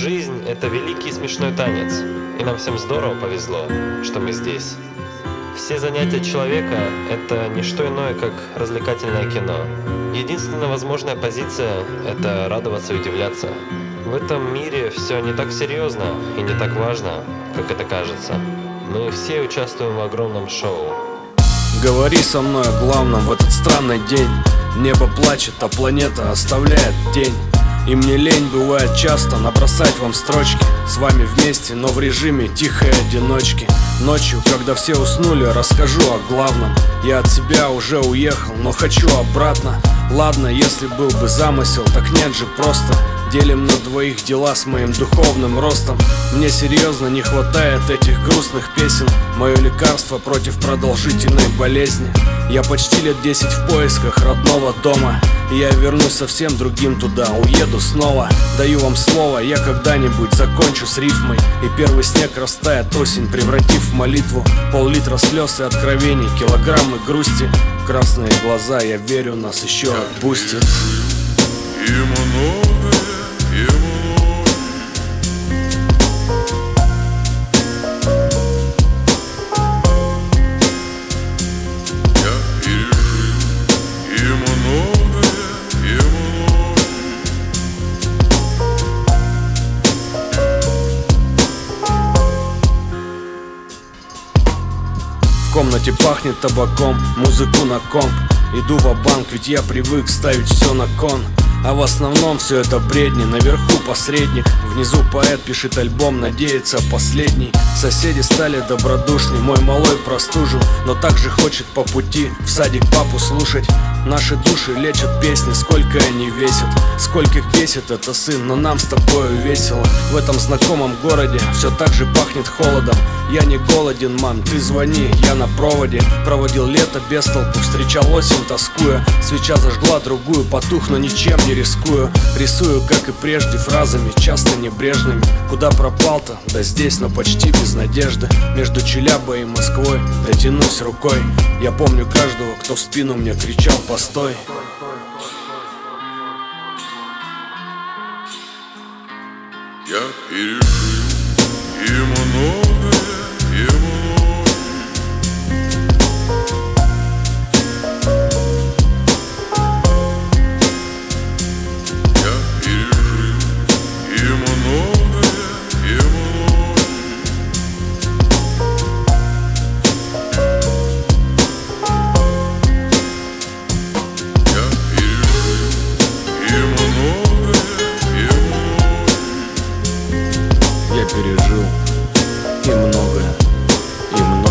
Жизнь — это великий и смешной танец, и нам всем здорово повезло, что мы здесь. Все занятия человека — это не что иное, как развлекательное кино. Единственная возможная позиция — это радоваться и удивляться. В этом мире все не так серьезно и не так важно, как это кажется. Мы все участвуем в огромном шоу. Говори со мной о главном в этот странный день. Небо плачет, а планета оставляет тень. И мне лень бывает часто набросать вам строчки. С вами вместе, но в режиме тихой одиночки. Ночью, когда все уснули, расскажу о главном. Я от себя уже уехал, но хочу обратно. Ладно, если был бы замысел, так нет же просто. Делим на двоих дела с моим духовным ростом. Мне серьезно не хватает этих грустных песен. Мое лекарство против продолжительной болезни. Я почти лет 10 в поисках родного дома. И я вернусь совсем другим туда, уеду снова. Даю вам слово, я когда-нибудь закончу с рифмой. И первый снег растает осень, превратив в молитву. Пол-литра слез и откровений, килограммы грусти. Красные глаза, я верю, нас еще отпустят. В комнате пахнет табаком, музыку на комп. Иду ва-банк, ведь я привык ставить все на кон. А в основном все это бредни, наверху посредник. Внизу поэт пишет альбом, надеется последний. Соседи стали добродушней, мой малой простужен, но также хочет по пути в садик папу слушать. Наши души лечат песни, сколько они весят. Скольких бесит это сын, но нам с тобою весело. В этом знакомом городе все так же пахнет холодом. Я не голоден, мам, ты звони, я на проводе. Проводил лето без толку, встречал осень тоскуя. Свеча зажгла другую, потух, но ничем не рискую. Рисую, как и прежде, фразами часто небрежными. Куда пропал-то? Да здесь, но почти без надежды. Между Челябой и Москвой дотянусь рукой. Я помню каждого, кто в спину мне кричал: постой. Я пережил и многое, и многое. Я пережил и многое, и многое. Я пережил и многое, и многое. Я пережил и многое, и многое.